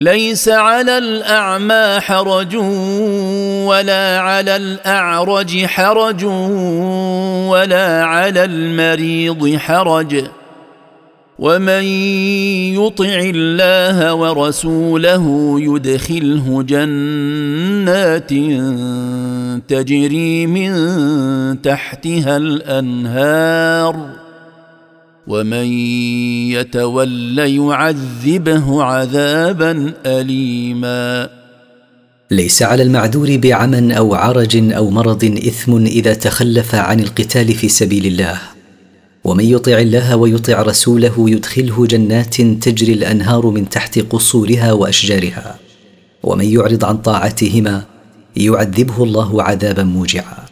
ليس على الأعمى حرج ولا على الأعرج حرج ولا على المريض حرج ومن يطع الله ورسوله يدخله جنات تجري من تحتها الأنهار ومن يتول يعذبه عذابا أليما. ليس على المعذور بعمى أو عرج أو مرض إثم إذا تخلف عن القتال في سبيل الله، ومن يطع الله ويطع رسوله يدخله جنات تجري الأنهار من تحت قصورها وأشجارها، ومن يعرض عن طاعتهما يعذبه الله عذابا موجعا.